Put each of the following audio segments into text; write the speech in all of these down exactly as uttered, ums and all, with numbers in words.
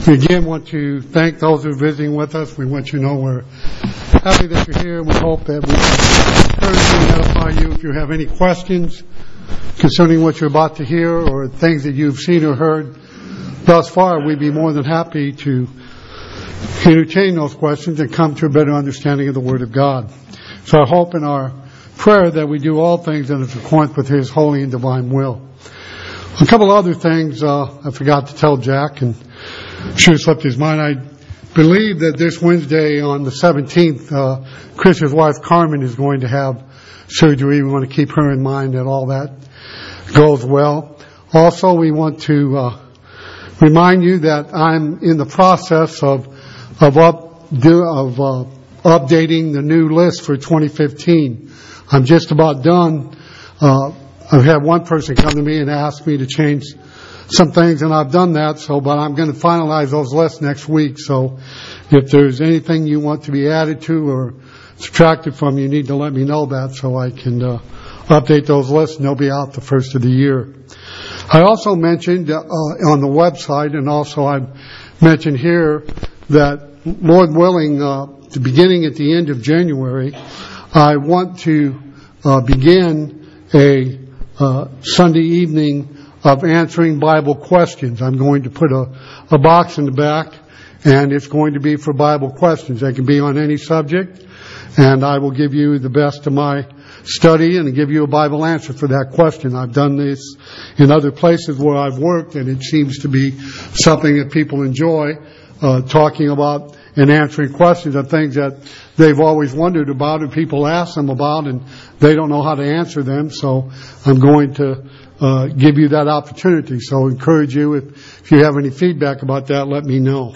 We again want to thank those who are visiting with us. We want you to know we're happy that you're here. We hope that we can encourage you and edify you. If you have any questions concerning what you're about to hear or things that you've seen or heard thus far, we'd be more than happy to entertain those questions and come to a better understanding of the Word of God. So our hope and our prayer that we do all things in accordance with His holy and divine will. A couple other things uh, I forgot to tell Jack, and sure slipped his mind. I believe that this Wednesday on the seventeenth, uh, Chris's wife Carmen is going to have surgery. We want to keep her in mind that all that goes well. Also, we want to uh, remind you that I'm in the process of of up do, of uh, updating the new list for twenty fifteen. I'm just about done. Uh, I've had one person come to me and ask me to change some things, and I've done that. So, but I'm going to finalize those lists next week. So, if there's anything you want to be added to or subtracted from, you need to let me know that so I can uh, update those lists, and they'll be out the first of the year. I also mentioned uh, on the website, and also I've mentioned here that, Lord willing, uh, the beginning at the end of January, I want to uh, begin a uh, Sunday evening of answering Bible questions. I'm going to put a, a box in the back, and it's going to be for Bible questions. They can be on any subject, and I will give you the best of my study and give you a Bible answer for that question. I've done this in other places where I've worked, and it seems to be something that people enjoy, uh, talking about and answering questions on things that they've always wondered about, and people ask them about, and they don't know how to answer them. So I'm going to uh, give you that opportunity. So I encourage you, if, if you have any feedback about that, let me know.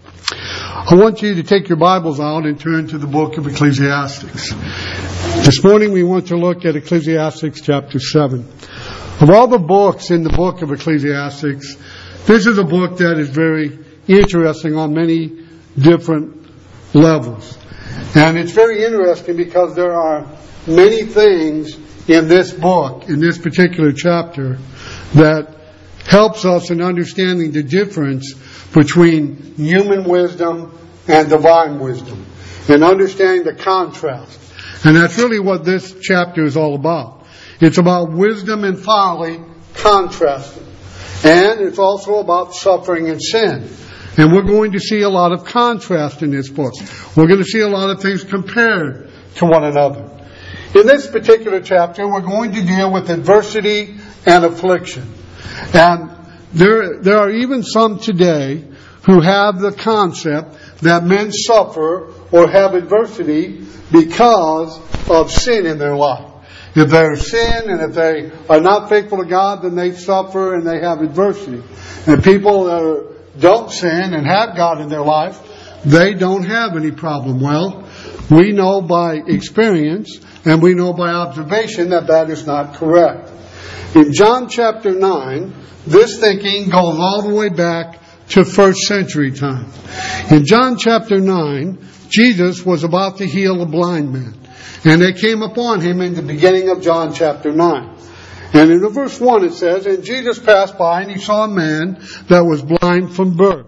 I want you to take your Bibles out and turn to the book of Ecclesiastes. This morning we want to look at Ecclesiastes chapter seven. Of all the books in the book of Ecclesiastes, this is a book that is very interesting on many different levels. And it's very interesting because there are many things in this book, in this particular chapter, that helps us in understanding the difference between human wisdom and divine wisdom, and understanding the contrast. And that's really what this chapter is all about. It's about wisdom and folly contrasted. And it's also about suffering and sin. And we're going to see a lot of contrast in this book. We're going to see a lot of things compared to one another. In this particular chapter, we're going to deal with adversity and affliction. And there, there are even some today who have the concept that men suffer or have adversity because of sin in their life. If there's sin and if they are not faithful to God, then they suffer and they have adversity. And people that are don't sin and have God in their life, they don't have any problem. Well, we know by experience and we know by observation that that is not correct. In John chapter nine, this thinking goes all the way back to first century time. In John chapter nine, Jesus was about to heal a blind man, and they came upon him in the beginning of John chapter nine. And in verse one it says, "And Jesus passed by, and he saw a man that was blind from birth.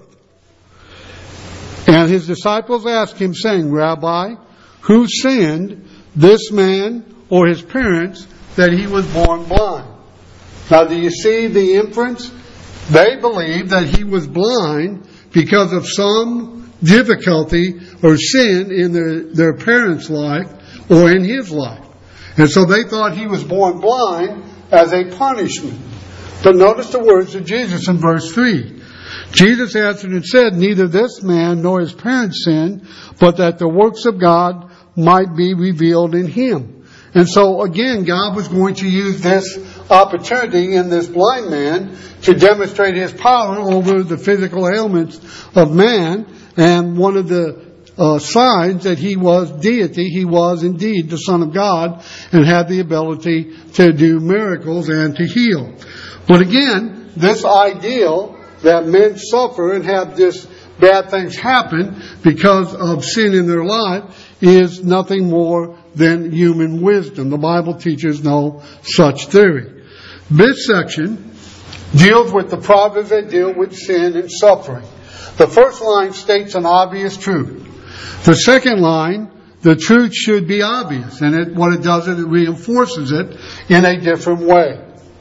And his disciples asked him, saying, Rabbi, who sinned, this man or his parents, that he was born blind?" Now, do you see the inference? They believed that he was blind because of some difficulty or sin in their, their parents' life or in his life. And so they thought he was born blind as a punishment. But notice the words of Jesus in verse three. Jesus answered and said, "Neither this man nor his parents sinned, but that the works of God might be revealed in him." And so again, God was going to use this opportunity in this blind man to demonstrate His power over the physical ailments of man. And one of the uh, signs that He was deity, He was indeed the Son of God and had the ability to do miracles and to heal. But again, this ideal that men suffer and have this bad things happen because of sin in their life is nothing more than human wisdom. The Bible teaches no such theory. This section deals with the problems that deal with sin and suffering. The first line states an obvious truth. The second line, the truth should be obvious. And it, what it does is it reinforces it in a different way.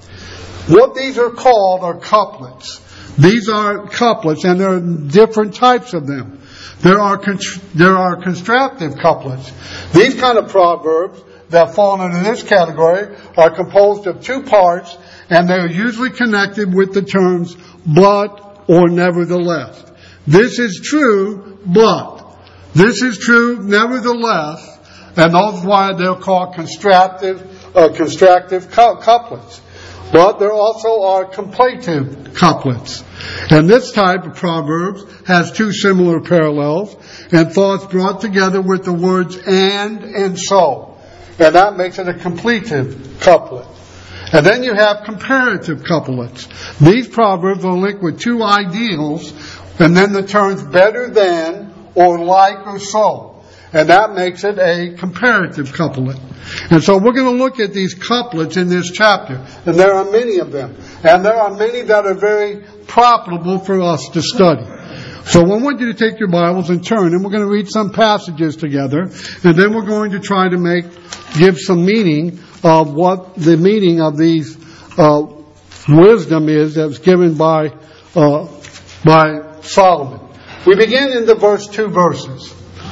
What these are called are couplets. These are couplets, and there are different types of them. There are const- there are constructive couplets. These kind of proverbs that fall into this category are composed of two parts, and they are usually connected with the terms but or nevertheless. This is true, but. This is true, nevertheless, and that's why they're called constructive, uh, constructive couplets. But there also are completive couplets. And this type of proverbs has two similar parallels and thoughts brought together with the words and and so. And that makes it a completive couplet. And then you have comparative couplets. These proverbs are linked with two ideals and then the terms better than or like or so. And that makes it a comparative couplet. And so we're going to look at these couplets in this chapter. And there are many of them. And there are many that are very profitable for us to study. So I want you to take your Bibles and turn, and we're going to read some passages together. And then we're going to try to make, give some meaning of what the meaning of these uh, wisdom is that was given by uh, by Solomon. We begin in the verse two verses.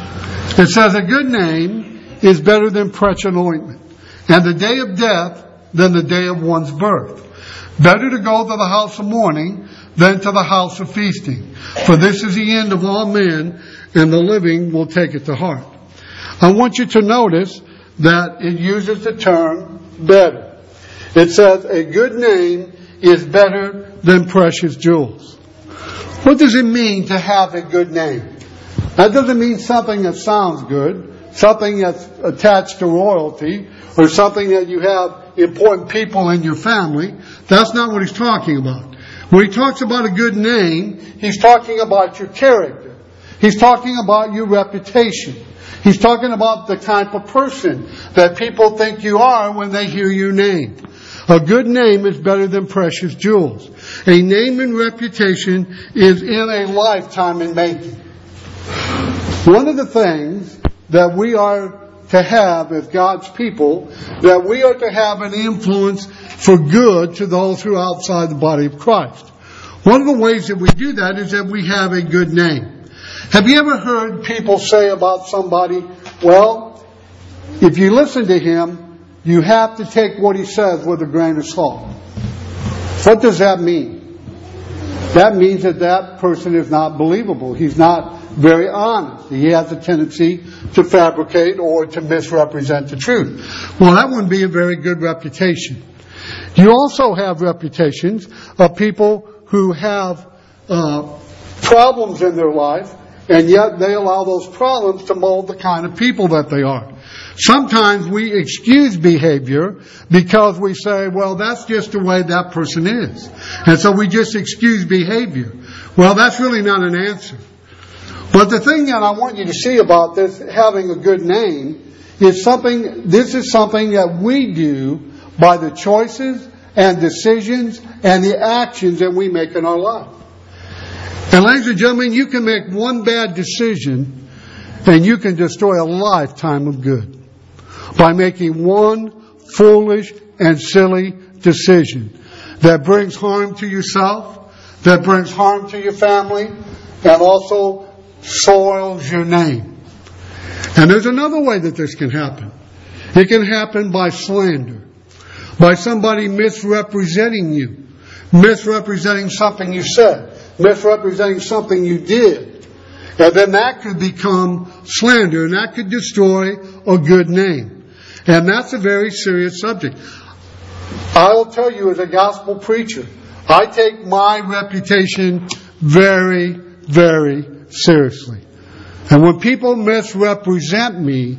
It says, a good name is better than precious ointment, and the day of death than the day of one's birth. Better to go to the house of mourning than to the house of feasting. For this is the end of all men, and the living will take it to heart. I want you to notice that it uses the term better. It says, a good name is better than precious jewels. What does it mean to have a good name? That doesn't mean something that sounds good, something that's attached to royalty, or something that you have important people in your family. That's not what he's talking about. When he talks about a good name, he's talking about your character. He's talking about your reputation. He's talking about the type of person that people think you are when they hear your name. A good name is better than precious jewels. A name and reputation is in a lifetime in making. One of the things that we are to have as God's people, that we are to have an influence for good to those who are outside the body of Christ. One of the ways that we do that is that we have a good name. Have you ever heard people say about somebody, well, if you listen to him, you have to take what he says with a grain of salt. What does that mean? That means that that person is not believable. He's not very honest. He has a tendency to fabricate or to misrepresent the truth. Well, that wouldn't be a very good reputation. You also have reputations of people who have uh, problems in their life, and yet they allow those problems to mold the kind of people that they are. Sometimes we excuse behavior because we say, well, that's just the way that person is. And so we just excuse behavior. Well, that's really not an answer. But the thing that I want you to see about this, having a good name, is something, this is something that we do by the choices and decisions and the actions that we make in our life. And ladies and gentlemen, you can make one bad decision and you can destroy a lifetime of good by making one foolish and silly decision that brings harm to yourself, that brings harm to your family, and also soils your name. And there's another way that this can happen. It can happen by slander, by somebody misrepresenting you, misrepresenting something you said, misrepresenting something you did. And then that could become slander, and that could destroy a good name. And that's a very serious subject. I'll tell you, as a gospel preacher, I take my reputation very, very seriously. And when people misrepresent me,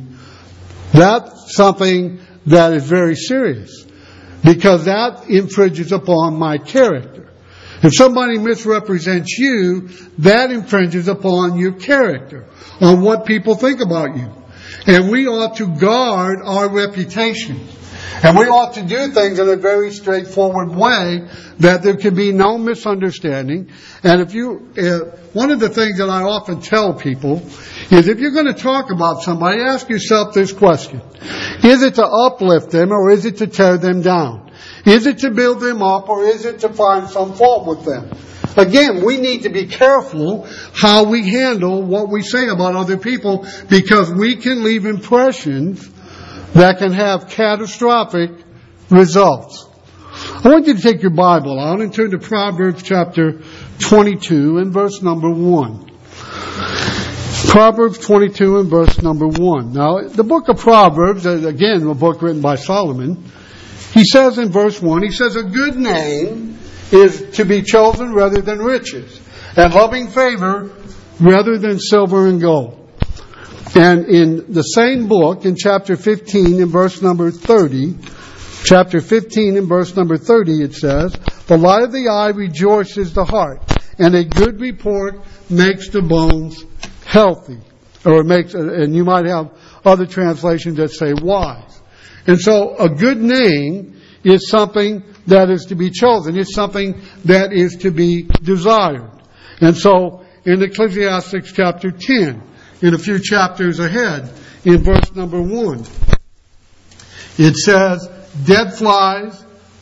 that's something that is very serious, because that infringes upon my character. If somebody misrepresents you, that infringes upon your character, on what people think about you. And we ought to guard our reputation. And we ought to do things in a very straightforward way that there can be no misunderstanding. And if you, uh, one of the things that I often tell people is if you're going to talk about somebody, ask yourself this question. Is it to uplift them or is it to tear them down? Is it to build them up or is it to find some fault with them? Again, we need to be careful how we handle what we say about other people because we can leave impressions that can have catastrophic results. I want you to take your Bible out and turn to Proverbs chapter twenty-two and verse number one. Proverbs twenty-two and verse number one. Now, the book of Proverbs, again, a book written by Solomon, he says in verse one, he says, a good name is to be chosen rather than riches, and loving favor rather than silver and gold. And in the same book, in chapter fifteen, in verse number thirty, chapter fifteen, in verse number thirty, it says, the light of the eye rejoices the heart, and a good report makes the bones healthy. Or it makes, and you might have other translations that say wise. And so a good name is something that is to be chosen. It's something that is to be desired. And so in Ecclesiastes chapter ten, in a few chapters ahead, in verse number one, it says, dead flies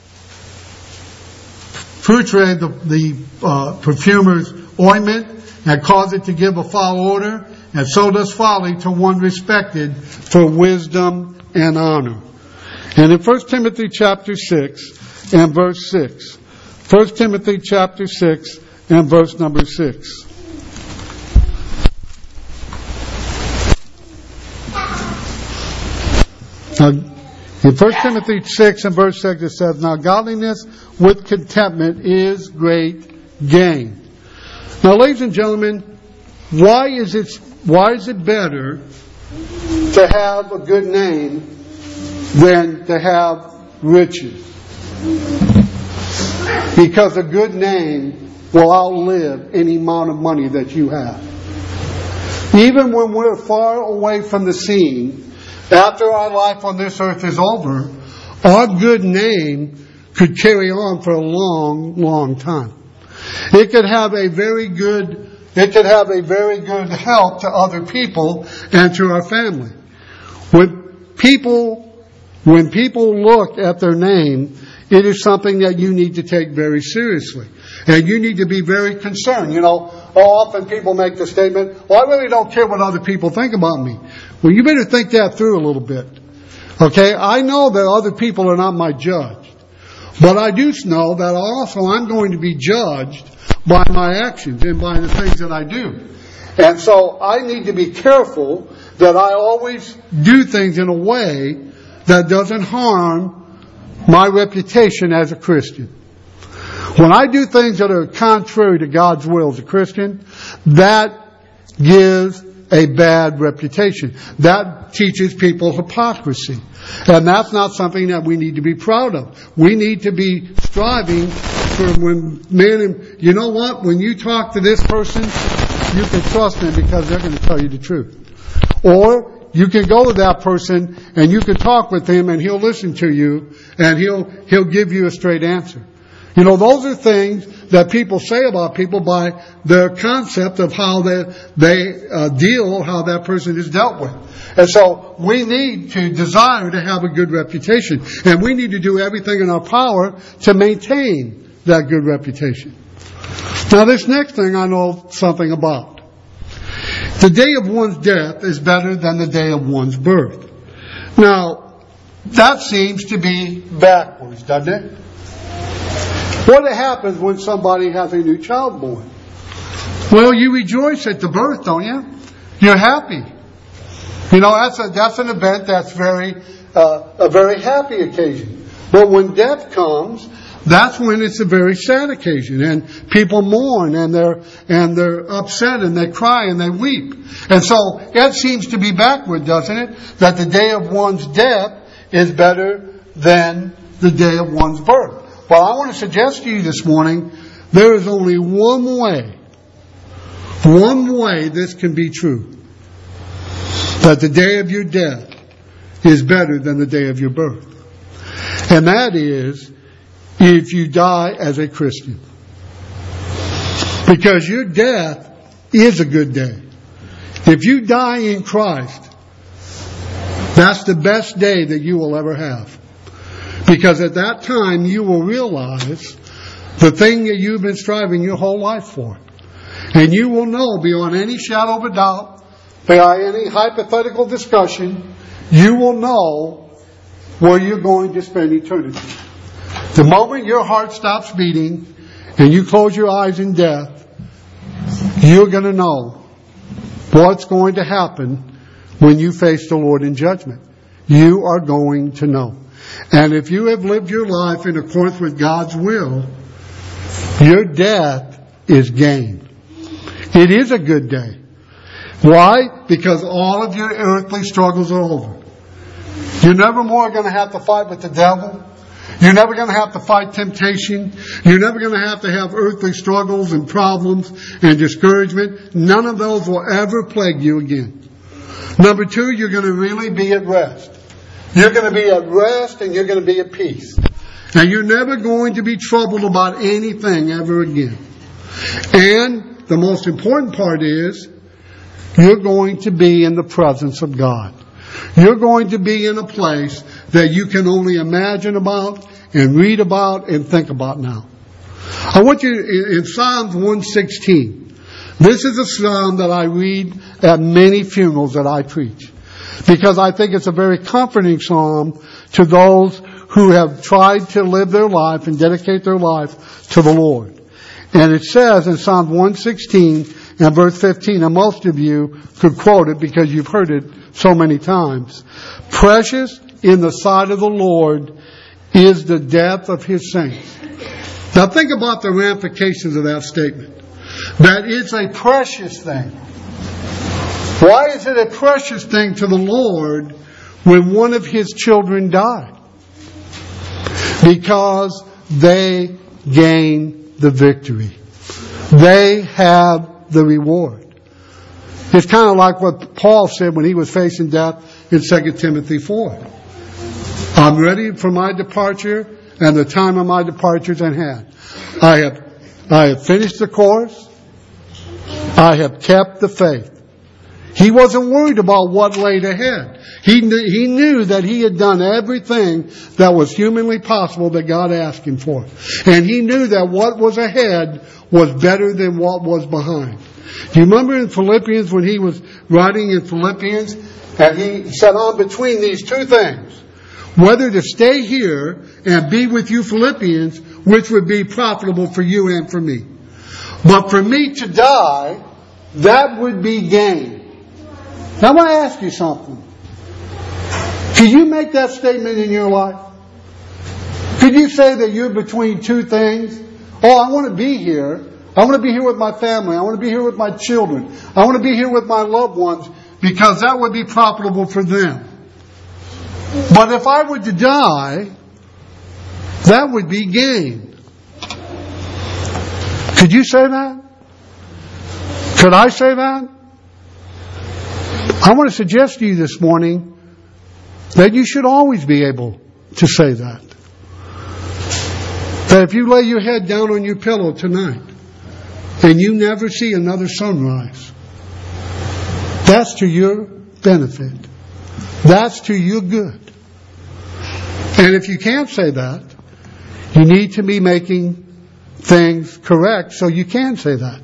portray the, the uh, perfumer's ointment and cause it to give a foul odor, and so does folly to one respected for wisdom and honor. And in First Timothy chapter six and verse six, First Timothy chapter six and verse number six. Now, in First Timothy six and verse six it says, now godliness with contentment is great gain. Now, ladies and gentlemen, why is it why is it better to have a good name than to have riches? Because a good name will outlive any amount of money that you have. Even when we're far away from the scene, after our life on this earth is over, our good name could carry on for a long, long time. It could have a very good, it could have a very good help to other people and to our family. When people, when people look at their name, it is something that you need to take very seriously. And you need to be very concerned. You know, often people make the statement, well, I really don't care what other people think about me. Well, you better think that through a little bit. Okay? I know that other people are not my judge. But I do know that also I'm going to be judged by my actions and by the things that I do. And so I need to be careful that I always do things in a way that doesn't harm my reputation as a Christian. When I do things that are contrary to God's will as a Christian, that gives a bad reputation. That teaches people hypocrisy. And that's not something that we need to be proud of. We need to be striving for when men, and you know what? When you talk to this person, you can trust them because they're going to tell you the truth. Or you can go to that person and you can talk with him and he'll listen to you and he'll, he'll give you a straight answer. You know, those are things that people say about people by their concept of how they, they uh, deal, how that person is dealt with. And so we need to desire to have a good reputation. And we need to do everything in our power to maintain that good reputation. Now, this next thing I know something about. The day of one's death is better than the day of one's birth. Now, that seems to be backwards, doesn't it? What happens when somebody has a new child born? Well, you rejoice at the birth, don't you? You're happy. You know, that's a, that's an event that's very, uh, a very happy occasion. But when death comes, that's when it's a very sad occasion, and people mourn, and they're and they're upset, and they cry, and they weep. And so it seems to be backward, doesn't it? That the day of one's death is better than the day of one's birth. Well, I want to suggest to you this morning, there is only one way, one way this can be true. That the day of your death is better than the day of your birth. And that is if you die as a Christian. Because your death is a good day. If you die in Christ, that's the best day that you will ever have. Because at that time you will realize the thing that you've been striving your whole life for. And you will know beyond any shadow of a doubt, beyond any hypothetical discussion, you will know where you're going to spend eternity. The moment your heart stops beating and you close your eyes in death, you're going to know what's going to happen when you face the Lord in judgment. You are going to know. And if you have lived your life in accordance with God's will, your death is gain. It is a good day. Why? Because all of your earthly struggles are over. You're never more going to have to fight with the devil. You're never going to have to fight temptation. You're never going to have to have earthly struggles and problems and discouragement. None of those will ever plague you again. Number two, you're going to really be at rest. You're going to be at rest and you're going to be at peace. And you're never going to be troubled about anything ever again. And the most important part is, you're going to be in the presence of God. You're going to be in a place that you can only imagine about and read about and think about now. I want you, in Psalms one sixteen, this is a psalm that I read at many funerals that I preach. Because I think it's a very comforting psalm to those who have tried to live their life and dedicate their life to the Lord. And it says in Psalm one sixteen and verse fifteen, and most of you could quote it because you've heard it so many times. Precious in the sight of the Lord is the death of His saints. Now think about the ramifications of that statement. That it's a precious thing. Why is it a precious thing to the Lord when one of His children died? Because they gain the victory. They have the reward. It's kind of like what Paul said when he was facing death in Second Timothy four. I'm ready for my departure, and the time of my departure is at hand. I have, I have finished the course. I have kept the faith. He wasn't worried about what laid ahead. He knew, he knew that he had done everything that was humanly possible that God asked him for. And he knew that what was ahead was better than what was behind. Do you remember in Philippians when he was writing in Philippians, and he said, I'm between these two things. Whether to stay here and be with you Philippians, which would be profitable for you and for me. But for me to die, that would be gain. Now I want to ask you something. Could you make that statement in your life? Could you say that you're between two things? Oh, I want to be here. I want to be here with my family. I want to be here with my children. I want to be here with my loved ones because that would be profitable for them. But if I were to die, that would be gain. Could you say that? Could I say that? I want to suggest to you this morning that you should always be able to say that. That if you lay your head down on your pillow tonight and you never see another sunrise, that's to your benefit. That's to your good. And if you can't say that, you need to be making things correct so you can say that.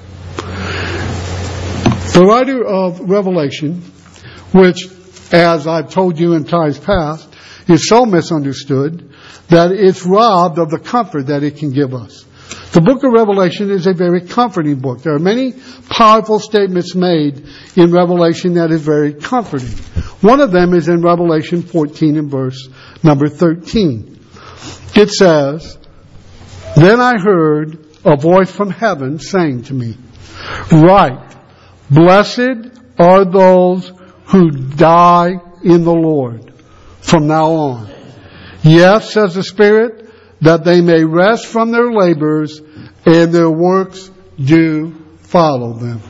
The writer of Revelation, which, as I've told you in times past, is so misunderstood that it's robbed of the comfort that it can give us. The book of Revelation is a very comforting book. There are many powerful statements made in Revelation that is very comforting. One of them is in Revelation fourteen and verse number thirteen. It says, Then I heard a voice from heaven saying to me, Write, blessed are those who die in the Lord from now on. Yes, says the Spirit, that they may rest from their labors and their works do follow them.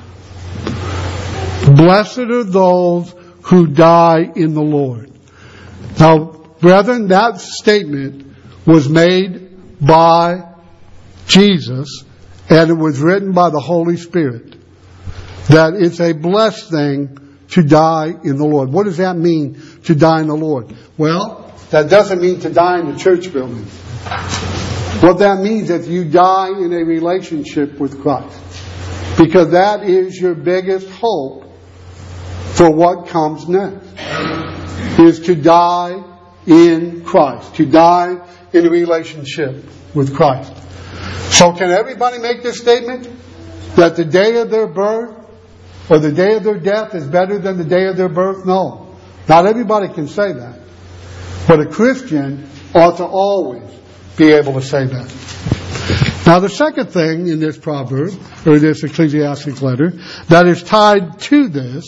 Blessed are those who die in the Lord. Now, brethren, that statement was made by Jesus, and it was written by the Holy Spirit, that it's a blessed thing to die in the Lord. What does that mean, to die in the Lord? Well, that doesn't mean to die in the church building. What that means is you die in a relationship with Christ. Because that is your biggest hope for what comes next. Is to die in Christ. To die in a relationship with Christ. So can everybody make this statement? That the day of their birth or the day of their death is better than the day of their birth? No. Not everybody can say that. But a Christian ought to always be able to say that. Now the second thing in this proverb, or this ecclesiastic letter, that is tied to this,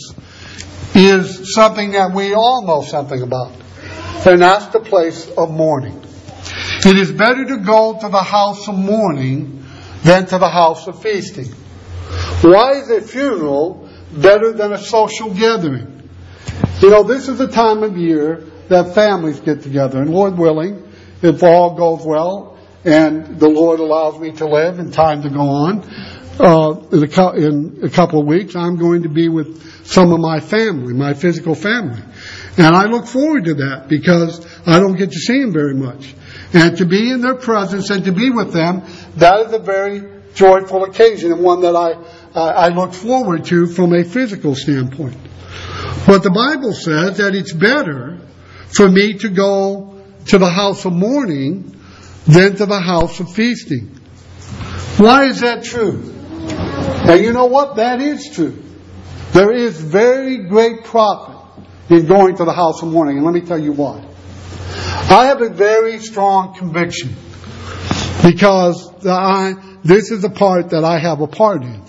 is something that we all know something about. And that's the place of mourning. It is better to go to the house of mourning than to the house of feasting. Why is a funeral better than a social gathering? You know, this is the time of year that families get together. And Lord willing, if all goes well, and the Lord allows me to live and time to go on, uh, in, a, in a couple of weeks, I'm going to be with some of my family, my physical family. And I look forward to that because I don't get to see them very much. And to be in their presence and to be with them, that is a very joyful occasion and one that I, uh, I look forward to from a physical standpoint. But the Bible says that it's better for me to go to the house of mourning than to the house of feasting. Why is that true? And you know what? That is true. There is very great profit in going to the house of mourning. And let me tell you why. I have a very strong conviction because I, this is the part that I have a part in.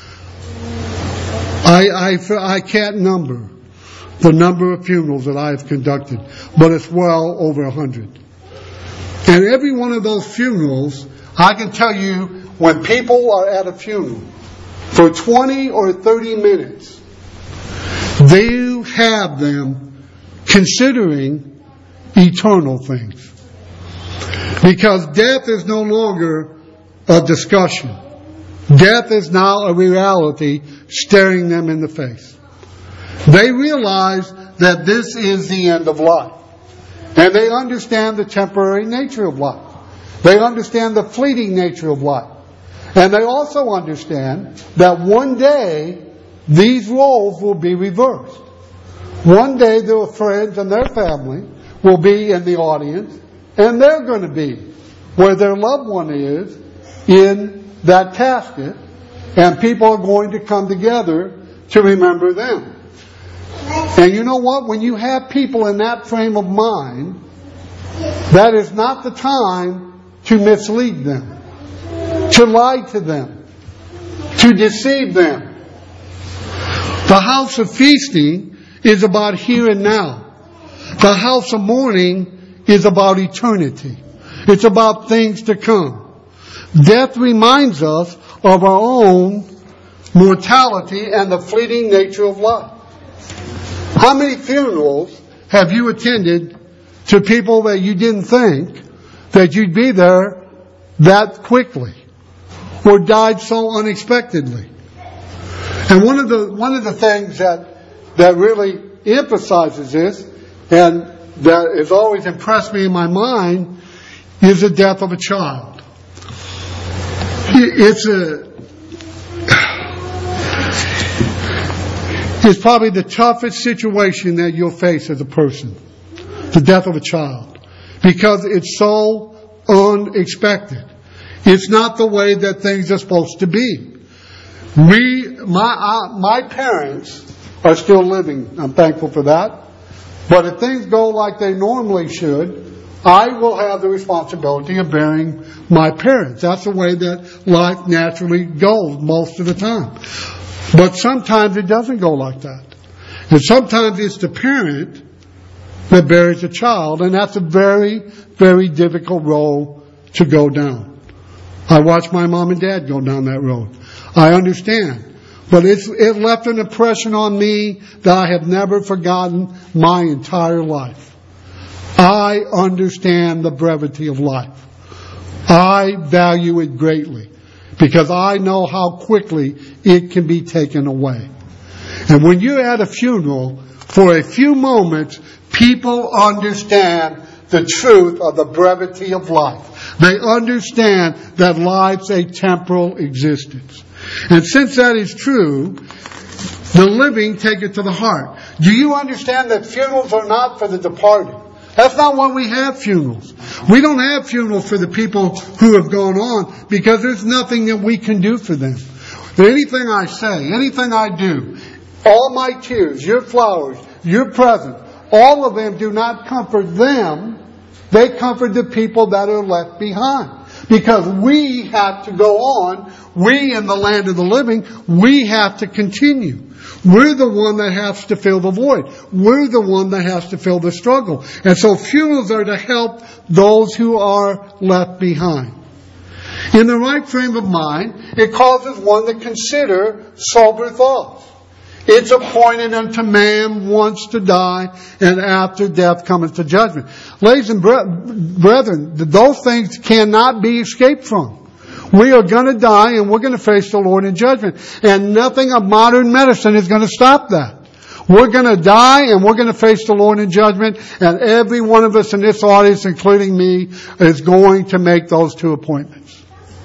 I, I, I can't number the number of funerals that I have conducted, but it's well over a hundred. And every one of those funerals, I can tell you, when people are at a funeral for twenty or thirty minutes, they have them considering eternal things. Because death is no longer a discussion. Death is now a reality staring them in the face. They realize that this is the end of life. And they understand the temporary nature of life. They understand the fleeting nature of life. And they also understand that one day these roles will be reversed. One day their friends and their family will be in the audience, and they're going to be where their loved one is in that casket, and people are going to come together to remember them. And you know what? When you have people in that frame of mind, that is not the time to mislead them, to lie to them, to deceive them. The house of feasting is about here and now. The house of mourning is about eternity. It's about things to come. Death reminds us of our own mortality and the fleeting nature of life. How many funerals have you attended to people that you didn't think that you'd be there that quickly, or died so unexpectedly? And one of the one of the things that that really emphasizes this, and that has always impressed me in my mind, is the death of a child. It's a It's probably the toughest situation that you'll face as a person. The death of a child. Because it's so unexpected. It's not the way that things are supposed to be. We, my, uh, my parents are still living. I'm thankful for that. But if things go like they normally should, I will have the responsibility of burying my parents. That's the way that life naturally goes most of the time. But sometimes it doesn't go like that. And sometimes it's the parent that buries a child, and that's a very, very difficult road to go down. I watched my mom and dad go down that road. I understand. But it's, it left an impression on me that I have never forgotten my entire life. I understand the brevity of life. I value it greatly because I know how quickly it can be taken away. And when you're at a funeral, for a few moments, people understand the truth of the brevity of life. They understand that life's a temporal existence. And since that is true, the living take it to the heart. Do you understand that funerals are not for the departed? That's not why we have funerals. We don't have funerals for the people who have gone on because there's nothing that we can do for them. Anything I say, anything I do, all my tears, your flowers, your presents, all of them do not comfort them. They comfort the people that are left behind. Because we have to go on. We in the land of the living, we have to continue. We're the one that has to fill the void. We're the one that has to fill the struggle. And so funerals are to help those who are left behind. In the right frame of mind, it causes one to consider sober thoughts. It's appointed unto man once to die, and after death cometh the judgment. Ladies and brethren, those things cannot be escaped from. We are going to die and we're going to face the Lord in judgment. And nothing of modern medicine is going to stop that. We're going to die and we're going to face the Lord in judgment. And every one of us in this audience, including me, is going to make those two appointments.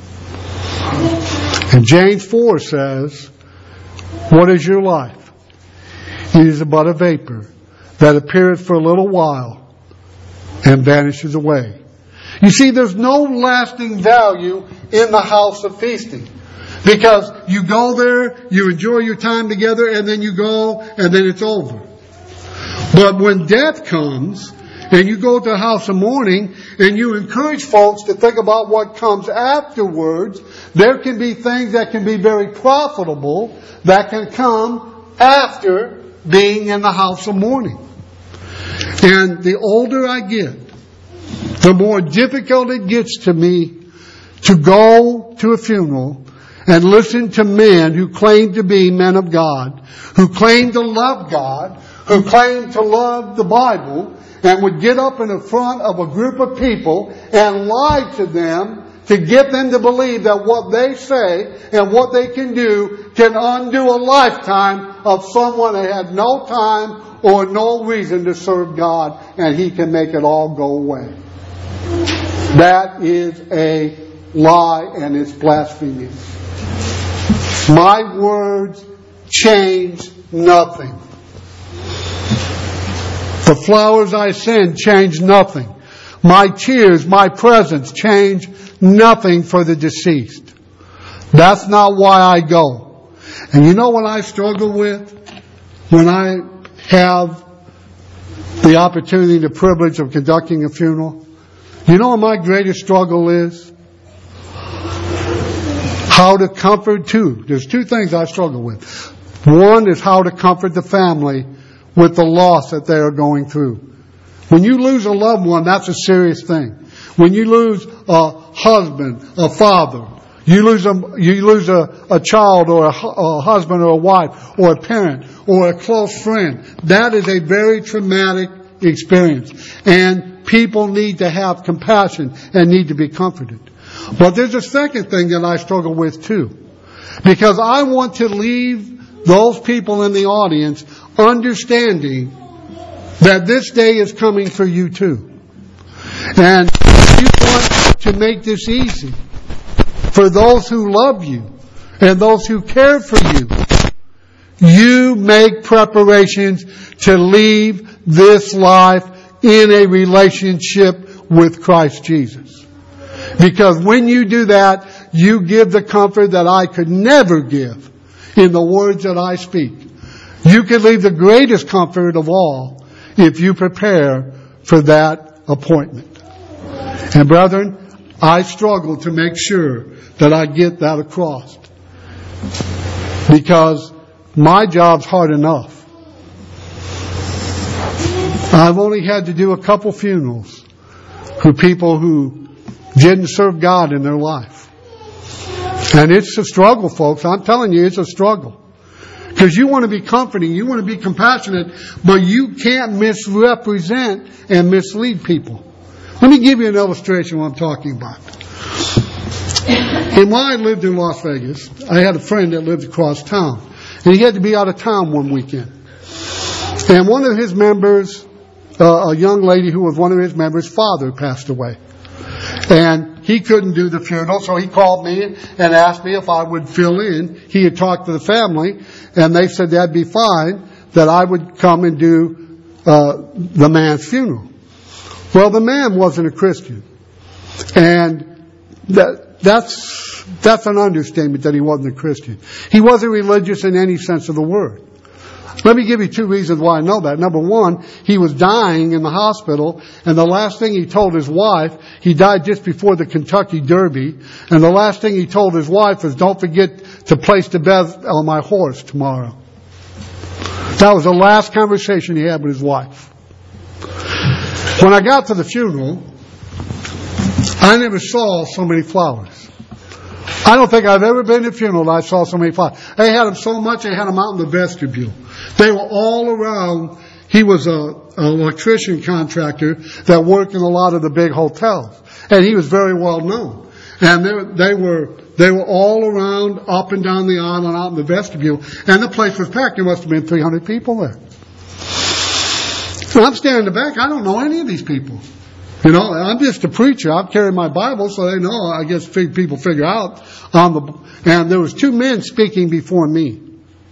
And James four says, what is your life? It is but a vapor that appeareth for a little while and vanishes away. You see, there's no lasting value in the house of feasting. Because you go there, you enjoy your time together, and then you go, and then it's over. But when death comes, and you go to the house of mourning, and you encourage folks to think about what comes afterwards, there can be things that can be very profitable that can come after being in the house of mourning. And the older I get, the more difficult it gets to me to go to a funeral and listen to men who claim to be men of God, who claim to love God, who claim to love the Bible, and would get up in the front of a group of people and lie to them to get them to believe that what they say and what they can do can undo a lifetime of someone that had no time or no reason to serve God, and He can make it all go away. That is a lie, and it's blasphemy. My words change nothing. The flowers I send change nothing. My tears, my presence change nothing for the deceased. That's not why I go. And you know what I struggle with when I have the opportunity, the privilege of conducting a funeral? You know what my greatest struggle is? How to comfort two. There's two things I struggle with. One is how to comfort the family with the loss that they are going through. When you lose a loved one, that's a serious thing. When you lose a husband, a father, you lose a, you lose a, a child or a, a husband or a wife or a parent or a close friend, that is a very traumatic experience. And people need to have compassion and need to be comforted. But there's a second thing that I struggle with too. Because I want to leave those people in the audience understanding that this day is coming for you too. And if you want to make this easy for those who love you and those who care for you, you make preparations to leave this life in a relationship with Christ Jesus. Because when you do that, you give the comfort that I could never give in the words that I speak. You can leave the greatest comfort of all if you prepare for that appointment. And brethren, I struggle to make sure that I get that across. Because my job's hard enough. I've only had to do a couple funerals for people who didn't serve God in their life. And it's a struggle, folks. I'm telling you, it's a struggle. Because you want to be comforting, you want to be compassionate, but you can't misrepresent and mislead people. Let me give you an illustration of what I'm talking about. And when I lived in Las Vegas, I had a friend that lived across town. And he had to be out of town one weekend. And one of his members, uh, a young lady who was one of his members' father passed away. And he couldn't do the funeral, so he called me and asked me if I would fill in. He had talked to the family, and they said that'd be fine, that I would come and do uh, the man's funeral. Well, the man wasn't a Christian. And that, that's, that's an understatement that he wasn't a Christian. He wasn't religious in any sense of the word. Let me give you two reasons why I know that. Number one, he was dying in the hospital, and the last thing he told his wife, he died just before the Kentucky Derby, and the last thing he told his wife was, don't forget to place the bed on my horse tomorrow. That was the last conversation he had with his wife. When I got to the funeral, I never saw so many flowers. I don't think I've ever been to a funeral that I saw so many flowers. They had them so much, they had them out in the vestibule. They were all around. He was a, an electrician contractor that worked in a lot of the big hotels. And he was very well known. And they, they were they were all around, up and down the aisle and out in the vestibule. And the place was packed. There must have been three hundred people there. And I'm standing in the back. I don't know any of these people. You know, I'm just a preacher. I'm carrying my Bible, so they know. I guess people figure out on the. And there was two men speaking before me.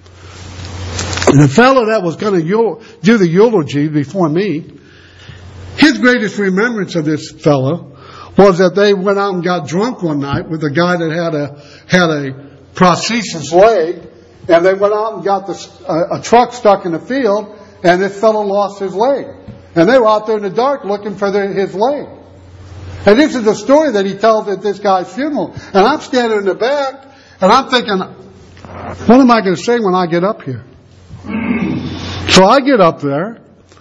And the fellow that was going to do the eulogy before me, his greatest remembrance of this fellow was that they went out and got drunk one night with a guy that had a had a prosthesis leg, and they went out and got the, a, a truck stuck in the field, and this fellow lost his leg. And they were out there in the dark looking for the, his leg. And this is the story that he tells at this guy's funeral. And I'm standing in the back, and I'm thinking, what am I going to say when I get up here? So I get up there,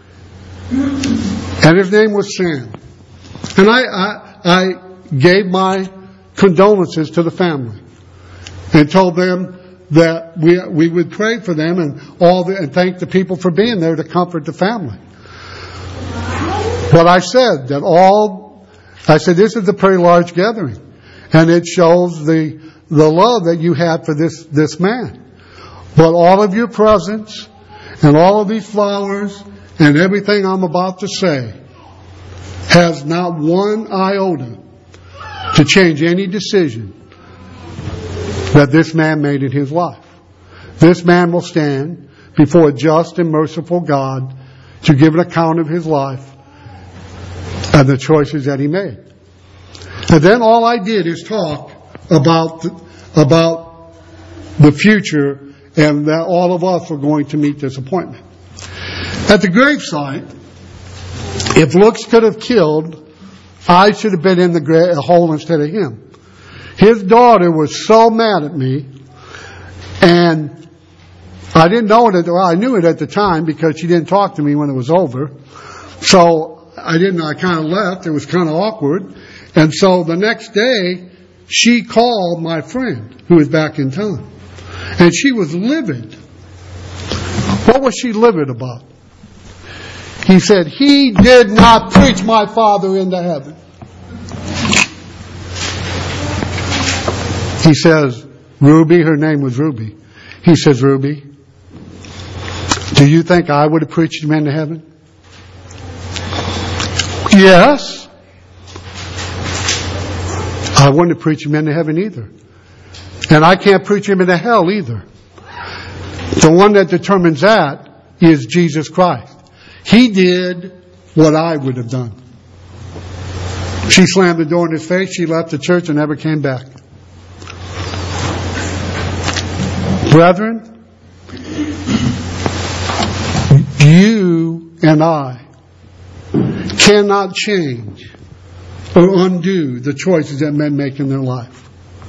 and his name was Sam. And I, I, I gave my condolences to the family and told them that we we would pray for them and all the, and thank the people for being there to comfort the family. But I said that all, I said this is a pretty large gathering, and it shows the the love that you have for this this man. But all of your presence and all of these flowers and everything I'm about to say has not one iota to change any decision that this man made in his life. This man will stand before a just and merciful God to give an account of his life and the choices that he made. And then all I did is talk about the, about the future and that all of us are going to meet this appointment. At the gravesite, if looks could have killed, I should have been in the gra- hole instead of him. His daughter was so mad at me, and I didn't know it. Well, I knew it at the time because she didn't talk to me when it was over. So I didn't. I kind of left. It was kind of awkward. And so the next day, she called my friend who was back in town, and she was livid. What was she livid about? He said, he did not preach my father into heaven. He says, Ruby, her name was Ruby. He says, Ruby, do you think I would have preached him into heaven? Yes. I wouldn't have preached him into heaven either. And I can't preach him into hell either. The one that determines that is Jesus Christ. He did what I would have done. She slammed the door in his face. She left the church and never came back. Brethren, you and I cannot change or undo the choices that men make in their life.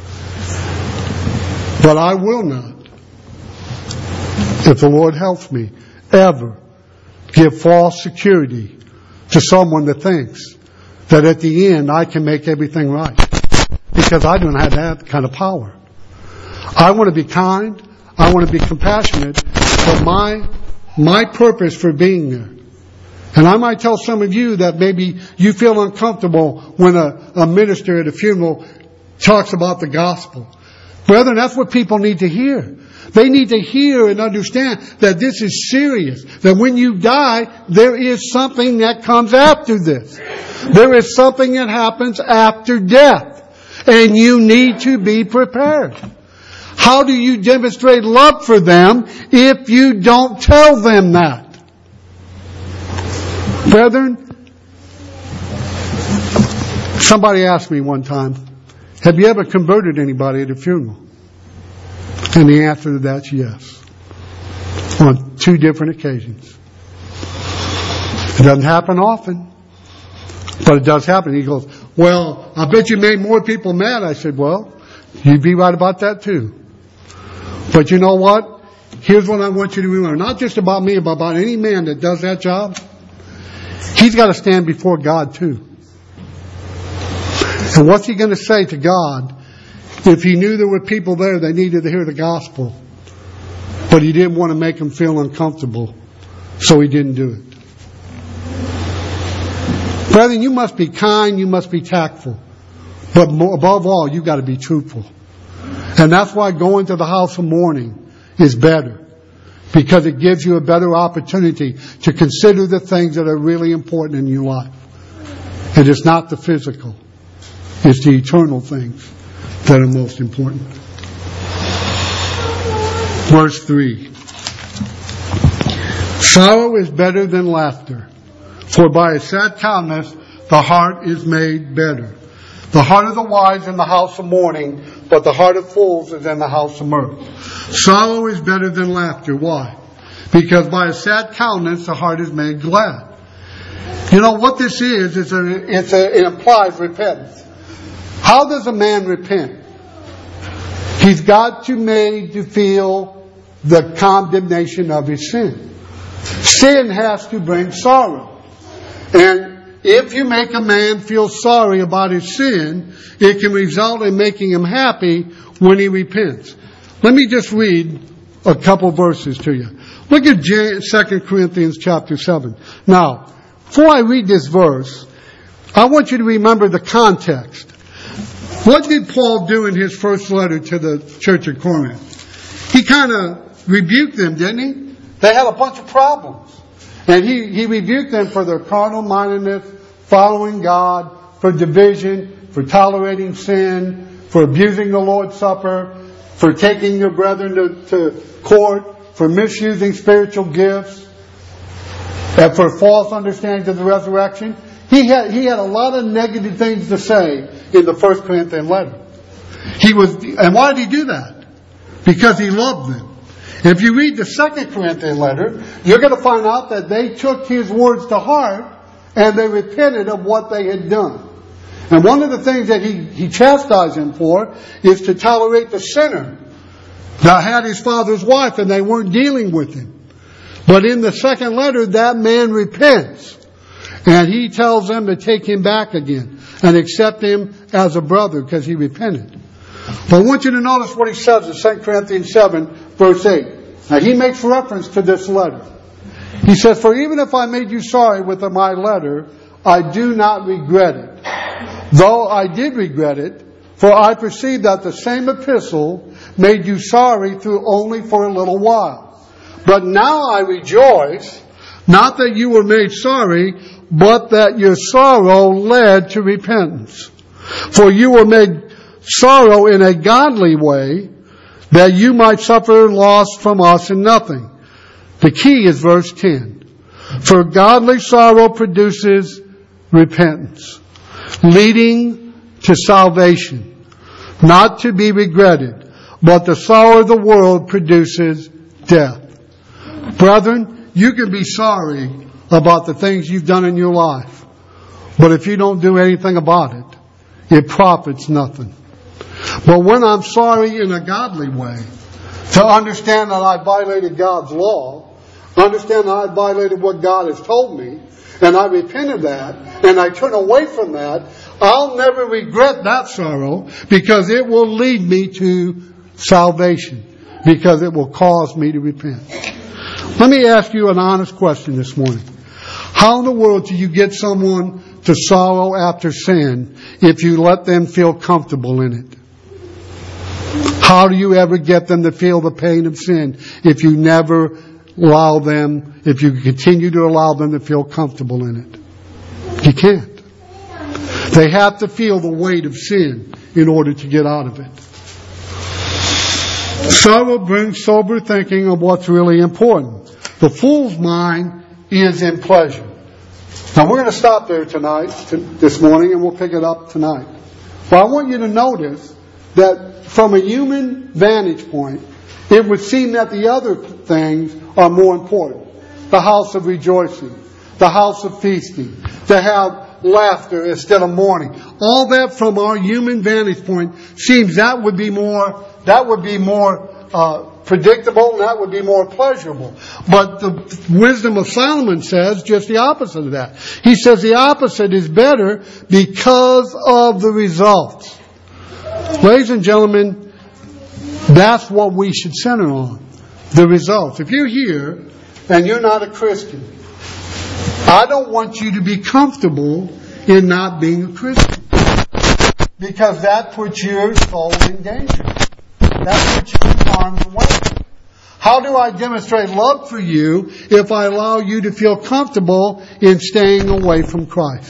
But I will not, if the Lord helps me, ever give false security to someone that thinks that at the end I can make everything right. Because I don't have that kind of power. I want to be kind. I want to be compassionate, but my, my purpose for being there. And I might tell some of you that maybe you feel uncomfortable when a, a minister at a funeral talks about the gospel. Brethren, that's what people need to hear. They need to hear and understand that this is serious. That when you die, there is something that comes after this. There is something that happens after death. And you need to be prepared. How do you demonstrate love for them if you don't tell them that? Brethren, somebody asked me one time, have you ever converted anybody at a funeral? And the answer to that's yes. On two different occasions. It doesn't happen often, but it does happen. He goes, well, I bet you made more people mad. I said, well, you'd be right about that too. But you know what? Here's what I want you to remember. Not just about me, but about any man that does that job. He's got to stand before God too. And what's he going to say to God if he knew there were people there that needed to hear the gospel, but he didn't want to make them feel uncomfortable, so he didn't do it? Brethren, you must be kind, you must be tactful, but above all, you've got to be truthful. And that's why going to the house of mourning is better, because it gives you a better opportunity to consider the things that are really important in your life. And it's not the physical. It's the eternal things that are most important. Verse three. Sorrow is better than laughter, for by a sad countenance the heart is made better. The heart of the wise in the house of mourning, but the heart of fools is in the house of mirth. Sorrow is better than laughter. Why? Because by a sad countenance the heart is made glad. You know what this is? It's a, it's a, it implies repentance. How does a man repent? He's got to be made to feel the condemnation of his sin. Sin has to bring sorrow. And if you make a man feel sorry about his sin, it can result in making him happy when he repents. Let me just read a couple verses to you. Look at Second Corinthians chapter seven. Now, before I read this verse, I want you to remember the context. What did Paul do in his first letter to the church of Corinth? He kind of rebuked them, didn't he? They had a bunch of problems. And he, he rebuked them for their carnal mindedness, following God, for division, for tolerating sin, for abusing the Lord's Supper, for taking your brethren to, to court, for misusing spiritual gifts, and for false understanding of the resurrection. He had, he had a lot of negative things to say in the First Corinthians letter. He was, and why did he do that? Because he loved them. If you read the Second Corinthians letter, you're going to find out that they took his words to heart and they repented of what they had done. And one of the things that he, he chastised him for is to tolerate the sinner that had his father's wife and they weren't dealing with him. But in the second letter, that man repents. And he tells them to take him back again and accept him as a brother because he repented. But I want you to notice what he says in Second Corinthians seven, verse eight. Now he makes reference to this letter. He says, for even if I made you sorry with my letter, I do not regret it. Though I did regret it, for I perceive that the same epistle made you sorry through only for a little while. But now I rejoice, not that you were made sorry, but that your sorrow led to repentance. For you were made sorrow in a godly way, that you might suffer loss from us in nothing. The key is verse ten. For godly sorrow produces repentance, leading to salvation, not to be regretted, but the sorrow of the world produces death. Brethren, you can be sorry about the things you've done in your life, but if you don't do anything about it, it profits nothing. But when I'm sorry in a godly way, to understand that I violated God's law, understand that I violated what God has told me, and I repent of that, and I turn away from that, I'll never regret that sorrow because it will lead me to salvation. because it will cause me to repent. Let me ask you an honest question this morning. How in the world do you get someone to sorrow after sin if you let them feel comfortable in it? How do you ever get them to feel the pain of sin if you never allow them, if you continue to allow them to feel comfortable in it? You can't. They have to feel the weight of sin in order to get out of it. Sorrow brings sober thinking of what's really important. The fool's mind is in pleasure. Now we're going to stop there tonight, this morning, and we'll pick it up tonight. But I want you to notice that from a human vantage point, it would seem that the other things are more important. The house of rejoicing, the house of feasting, to have laughter instead of mourning. All that from our human vantage point seems that would be more, that would be more uh, predictable, and that would be more pleasurable. But the wisdom of Solomon says just the opposite of that. He says the opposite is better because of the results. Ladies and gentlemen, that's what we should center on. The results. If you're here and you're not a Christian, I don't want you to be comfortable in not being a Christian. Because that puts your soul in danger. That puts you in harm's way. How do I demonstrate love for you if I allow you to feel comfortable in staying away from Christ?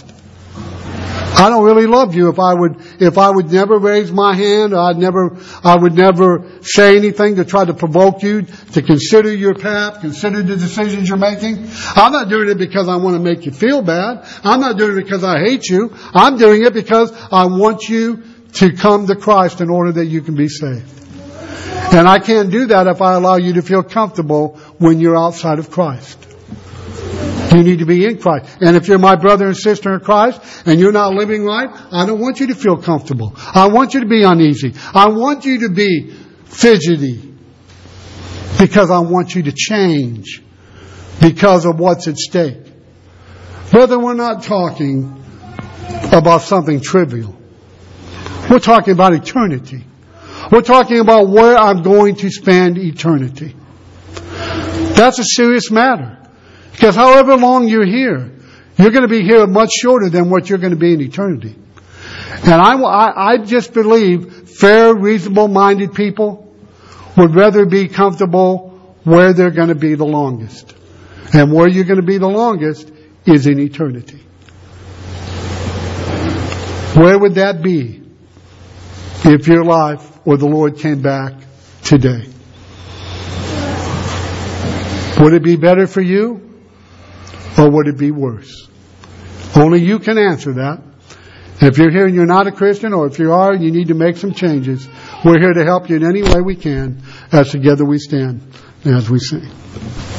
I don't really love you if I would, if I would never raise my hand, or I'd never, I would never say anything to try to provoke you to consider your path, consider the decisions you're making. I'm not doing it because I want to make you feel bad. I'm not doing it because I hate you. I'm doing it because I want you to come to Christ in order that you can be saved. And I can't do that if I allow you to feel comfortable when you're outside of Christ. You need to be in Christ. And if you're my brother and sister in Christ and you're not living right, I don't want you to feel comfortable. I want you to be uneasy. I want you to be fidgety. Because I want you to change. Because of what's at stake. Brother, we're not talking about something trivial. We're talking about eternity. We're talking about where I'm going to spend eternity. That's a serious matter. Because however long you're here, you're going to be here much shorter than what you're going to be in eternity. And I, I, I just believe fair, reasonable-minded people would rather be comfortable where they're going to be the longest. And where you're going to be the longest is in eternity. Where would that be if your life or the Lord came back today? Would it be better for you? Or would it be worse? Only you can answer that. And if you're here and you're not a Christian, or if you are and you need to make some changes, we're here to help you in any way we can as together we stand and as we sing.